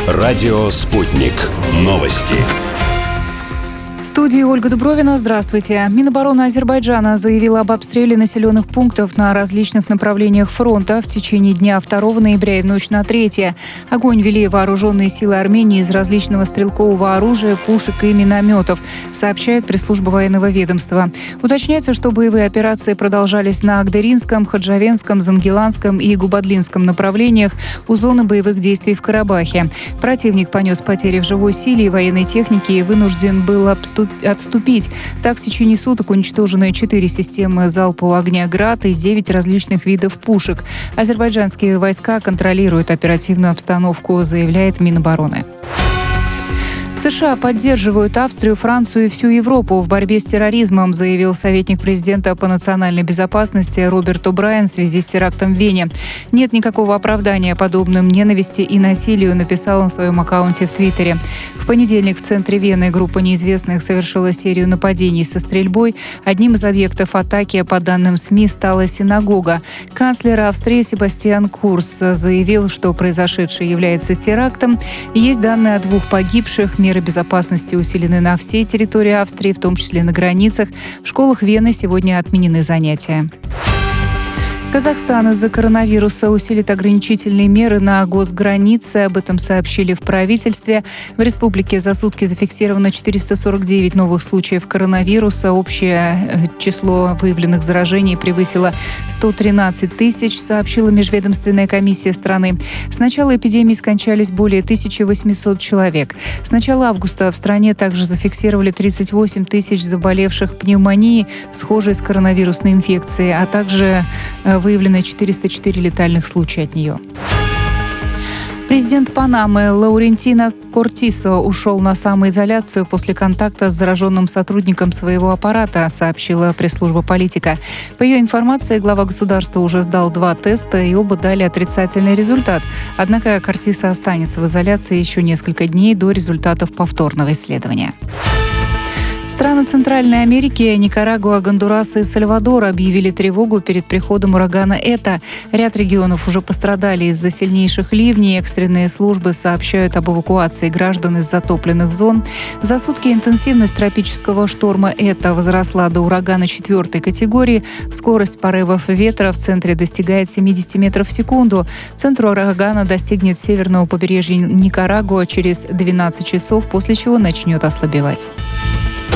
Радио «Спутник». Новости. В студии Ольга Дубровина. Здравствуйте. Минобороны Азербайджана заявила об обстреле населенных пунктов на различных направлениях фронта в течение дня 2 ноября и в ночь на 3. Огонь вели вооруженные силы Армении из различного стрелкового оружия, пушек и минометов, сообщает пресс-служба военного ведомства. Уточняется, что боевые операции продолжались на Агдеринском, Ходжавенском, Зангеланском и Губадлинском направлениях у зоны боевых действий в Карабахе. Противник понес потери в живой силе и военной технике и вынужден был отступить. Так, в течение суток уничтожены 4 системы залпового огня «Град» и 9 различных видов пушек. Азербайджанские войска контролируют оперативную обстановку, заявляет Минобороны. США поддерживают Австрию, Францию и всю Европу в борьбе с терроризмом, заявил советник президента по национальной безопасности Роберт О'Брайен в связи с терактом в Вене. Нет никакого оправдания подобным ненависти и насилию, написал он в своем аккаунте в Твиттере. В понедельник в центре Вены группа неизвестных совершила серию нападений со стрельбой. Одним из объектов атаки, по данным СМИ, стала синагога. Канцлер Австрии Себастьян Курц заявил, что произошедшее является терактом. Есть данные о 2 погибших. Меры безопасности усилены на всей территории Австрии, в том числе на границах. В школах Вены сегодня отменены занятия. Казахстан из-за коронавируса усилит ограничительные меры на госгранице. Об этом сообщили в правительстве. В республике за сутки зафиксировано 449 новых случаев коронавируса. Общее число выявленных заражений превысило 113 тысяч, сообщила межведомственная комиссия страны. С начала эпидемии скончались более 1800 человек. С начала августа в стране также зафиксировали 38 тысяч заболевших пневмонией, схожей с коронавирусной инфекцией, а также выявлено 404 летальных случая от нее. Президент Панамы Лаурентино Кортисо ушел на самоизоляцию после контакта с зараженным сотрудником своего аппарата, сообщила пресс-служба «Политика». По ее информации, глава государства уже сдал 2 теста, и оба дали отрицательный результат. Однако Кортисо останется в изоляции еще несколько дней до результатов повторного исследования. Страны Центральной Америки, Никарагуа, Гондурас и Сальвадор объявили тревогу перед приходом урагана Эта. Ряд регионов уже пострадали из-за сильнейших ливней. Экстренные службы сообщают об эвакуации граждан из затопленных зон. За сутки интенсивность тропического шторма Эта возросла до урагана 4 категории. Скорость порывов ветра в центре достигает 70 метров в секунду. Центр урагана достигнет северного побережья Никарагуа через 12 часов, после чего начнет ослабевать.